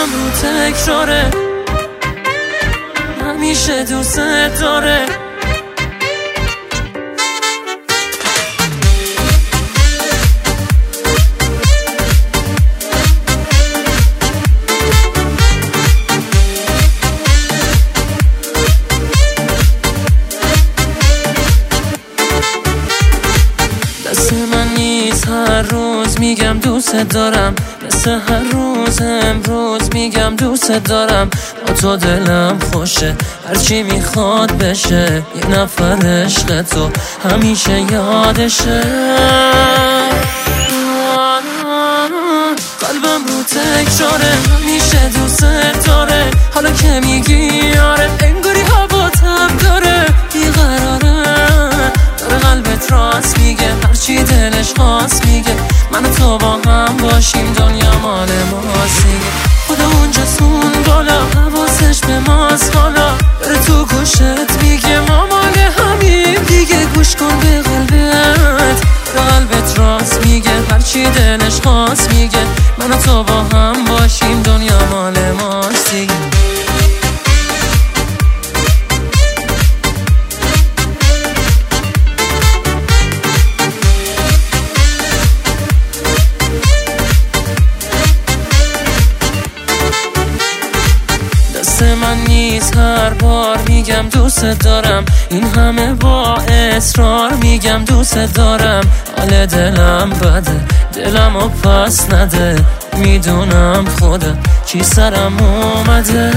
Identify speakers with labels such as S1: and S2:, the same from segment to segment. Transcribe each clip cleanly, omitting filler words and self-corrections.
S1: قلبم رو تکراره، همیشه دوست داره. دست من نیست هر روز میگم دوست دارم، مثل هر روز امروز میگم دوست دارم. با تو دلم خوشه، هرچی میخواد بشه، یه نفر عشق تو همیشه یادشه. قلبم رو تکراره، همیشه دوست داره. حالا که میگی آره، انگاری هوا تب داره، بیقراره. داره قلبت راست میگه، هرچی دلش خواست میگه. من و تو با هم باشیم، دنیا مال ماست دیگه. خدا اونجا سون بالا، حواسش به ماست حالا. داره تو گوشت میگه ما مال همیم دیگه. گوش کن به قلبت، داره قلبت راست میگه، هرچی دلش خواست میگه. من و تو با هم باشیم، دنیا مال ماست دیگه. دست من نیست هر بار میگم دوست دارم، این همه با اصرار میگم دوست دارم. حال دلم بده، دلمو پس نده، میدونم خودم چی سرم اومده.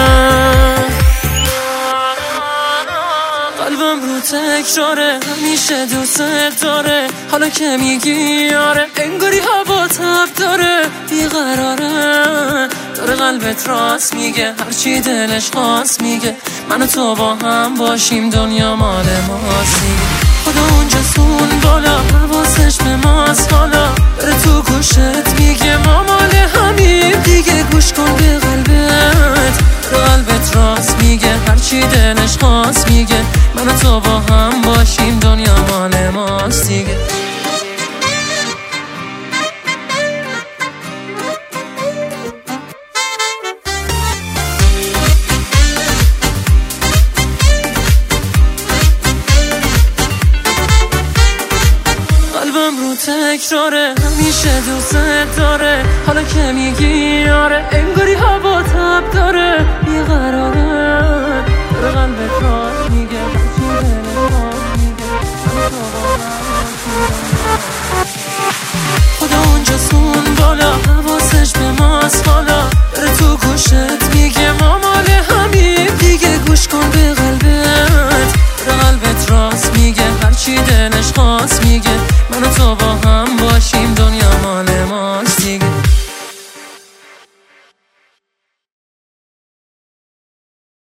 S1: قلبم رو تکراره، همیشه دوست داره. حالا که میگی آره، انگاری هوا تب داره، بیقراره. داره قلبت راست میگه، هرچی دلش خواست میگه. من و تو با هم باشیم، دنیا مال ماست دیگه. خدا اونجا سون بالا، حواسش به ماست حالا. داره تو گوشت میگه ما مال همیم دیگه. گوش کن به قلبت، داره قلبت راست میگه، هرچی دلش خواست میگه. من و تو با هم باشیم، دنیا مال ماست دیگه. قلبم رو تکراره، همیشه دوست داره. حالا که میگی آره، انگاری هوا تب داره، بیقراره. داره قلبت راست میگه، هرچی دلت خواست میگه. خدا اونجا سون بالا، حواسش به ماست حالا. داره تو گوشت میگه ما مال همیم دیگه. گوش کن به قلبت، داره قلبت راست میگه، هرچی دلش خواست میگه. من و تو با هم